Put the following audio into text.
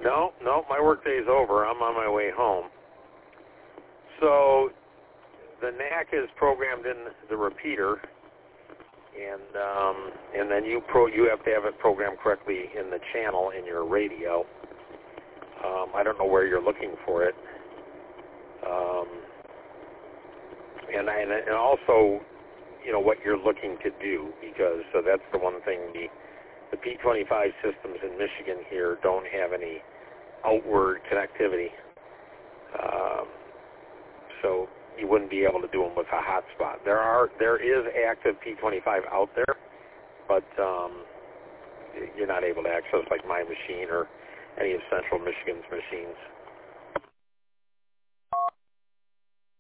No, my work day is over. I'm on my way home. So the NAC is programmed in the repeater, and then you have to have it programmed correctly in the channel in your radio. I don't know where you're looking for it, and also, what you're looking to do, because so that's the one thing the P25 systems in Michigan here don't have any outward connectivity, so you wouldn't be able to do them with a hotspot. There is active P25 out there, but you're not able to access like my machine or any of Central Michigan's machines.